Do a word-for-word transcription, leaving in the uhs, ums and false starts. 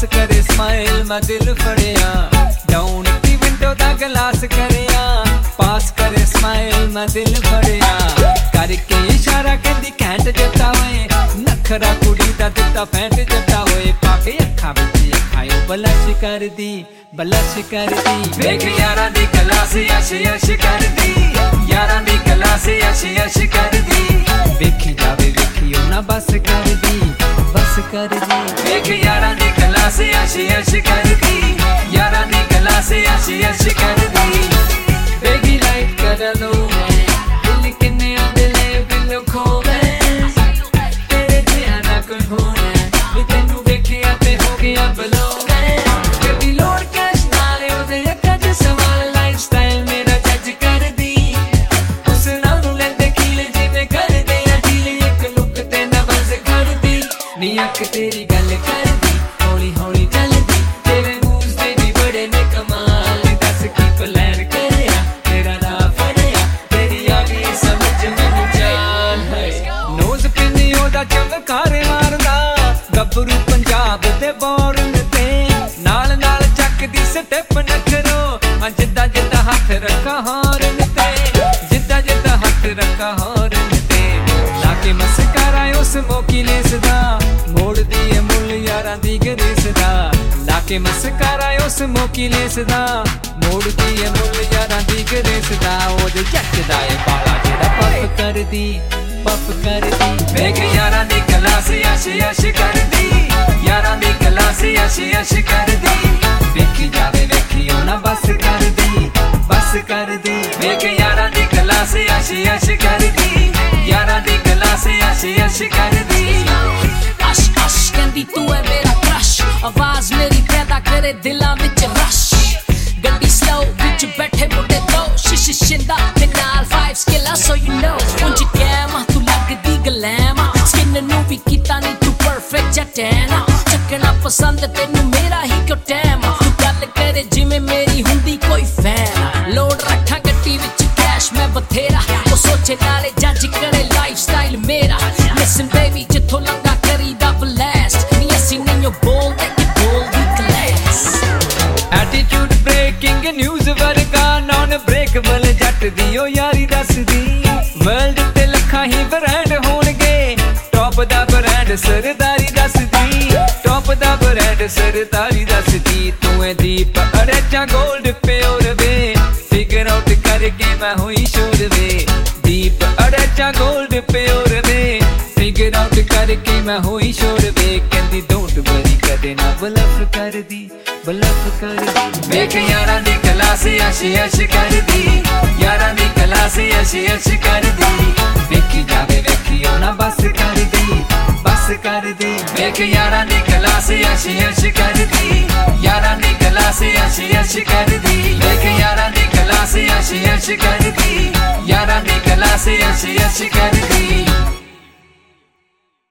करे स्माइल मैं दिल फड़िया डाउन की विंडो दा ग्लास करिया पास करे स्माइल मैं दिल फड़िया करके इशारा कहंदी कैंट जट्टा होए नखरा कुड़ी दा दिता फैंट जट्टा होए पाके अखा विच अखायो बलश कर दी बलश कर दी वेख यारां दी गलासी अश अश कर दी यारां दी गलासी अश अश कर दी वेखी जावे वेखियो ना बस कर दी बस कर दी वेख यारां दी गलासी अश अश कर दी यारां दी गलासी अश अश कर दी बेगी लाइट कर लो दिल किन्ने दिले बिल खोवे तेरे जिया ना कोई होना वे तेनू वेखिया ते हो गया बलो कभी लोड कैश नाले ओदे अक्खां च सवाल लाइफस्टाइल मेरा जज कर दी उस नाल नू लैंदे कीले जिवें कर दे अजीले एक लुक ते ना बस कर दी नी अख तेरी गल कर दी हौली हौली चलदी तेरे मूव्स दे भी बड़े ने कमाल दस की प्लान करया तेरा राह फड़िया तेरी आ गई समझ मैनू चाल है नोज पिन्नी ओदा चमकार मारदा गबरू पंजाब दे बॉर्न ते नाल नाल चकदी स्टेप नखरो जिद्दा जिद्दा हथ रखा हॉर्न ते जिद्दा जिद्दा हथ रखा हॉर्न ते लाके मस्कारा उस मोकी लेस दा मोड़ दी मुल यारां दी गरीस दा लाके मस्कारा उस मोकी लेस दा मोड़ दी मुल यारां दी गरीस दा ओदे जट दा ए बाला जेड़ा पफ कर दी पफ कर दी वेख यारां दी गलासी अश अश कर दी यारां दी गलासी अश अश कर दी वेखी जावे वेखियो ना बस कर दी बस कर दी वेख यारां दी गलासी अश अश कर दी यारां दी गलासी अश अश कर दी अश अश कहंदी तू है मेरा क्रश आवाज मेरी पैदा करे दिलां विच रश गड्डी स्लो विच बैठे मुंडे दो शिश शिंदा ते नाल वाइब्स किला सो यू नो उंज कैम तू लगदी गलैम स्किन नू भी कीता नी तू परफेक्ट जटैना चकना पसंद तेनू मेरा ही क्यों टैम तू गल करे जिवें मेरी हुंदी कोई फैन लोड रखा गड्डी विच कैश मैं बथेरा ओ सोचे नाले जज करे लाइफस्टाइल मेरा लिसन बेबी जिथों लंगा करी दा ब्लास्ट नी असीं नहीं बोल दे कि बोल दी क्लास एटीट्यूड ब्रेकिंग न्यूज़ वर्गा नॉन ब्रेकबल जट दी ओ यारी दसदी वर्ल्ड ते लखां ही ब्रांड होणगे टॉप दा ब्रांड सरदारी दसदी टॉप दा ब्रांड सरदारी दसदी तू है दीप अड़ेचा गोल्ड प्योर वे फिगर आउट करके मैं हुई शोर वे दीप अड़ेचा गोल्ड प्योर वे फिगर आउट करके मैं हुई शोर वे कहंदी डोंट वरी कदे ना बलफ कर दी बलफ कर दी वेख यारां दी गलासी अश अश कर दी यारां दी गलासी अश अश कर दी वेखी जावे वेखियो ना बस कर दी बस कर दी वेख यारां दी गलासी अश अश कर दी यारां दी गलासी अश अश कर दी वेख यारां दी गलासी अश अश कर दी यारां दी गलासी अश अश कर दी